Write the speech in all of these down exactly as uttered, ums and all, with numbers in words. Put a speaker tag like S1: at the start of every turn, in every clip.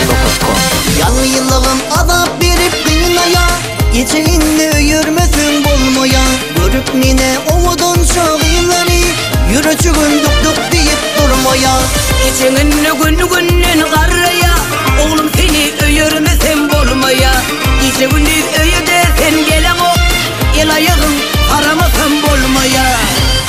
S1: nokta com.
S2: Yanıylığım azap berip kıynaya, içeğinni öyürmesin bolmaya. Görüp mine omudun şağıları, yürüçügün duk duk deyip durmaya.
S3: İçeğinni gün günnün garraya, oğlum seni öyürmesin bolmaya. İçeğinni öyüde sen gelen o, el ayağın aramasın bolmaya.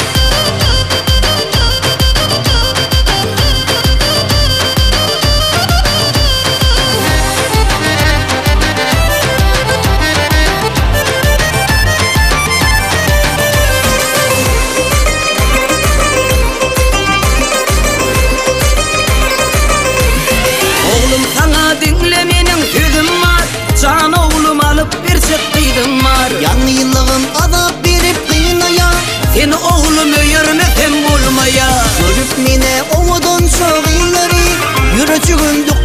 S3: Dinlemenin sözüm var, can oğlum alıp bir çıktıydım var.
S2: Yanıylığım azap berip kıynaya,
S3: Seni oğlum öyürmesin bolmaya.
S2: görüp mine omudun şağıları, yürüçügün duk